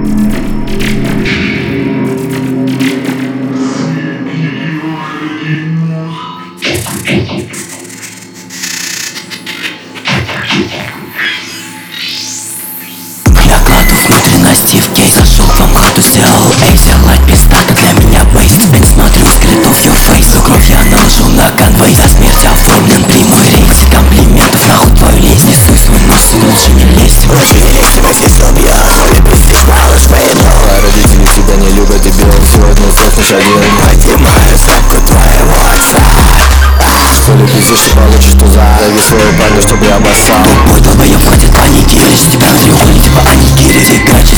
Я кладу внутренности в кейс, зашел к вам хату, сделал экзит. Лайт пиздата для меня вейст. Теперь смотрю скриптов your face. Всю кровь я наложу на конвей. За смерть оформлен прямой рейс. Комплиментов нахуй твою лезть. Не суй свой нос, лучше не лезь. Лучше не лезь, тебя здесь убьет. Лепестик малыш, поеду. Родители тебя не любят, дебил. Сегодня сдохнешь один. Поднимаю ставку твоего отца. Что ли пиздишь и получишь туза. Зови своего парня, чтобы я обоссал. Тупой долбоёб, хватит паники. Лишь тебя треугольник типа анигири. Фигач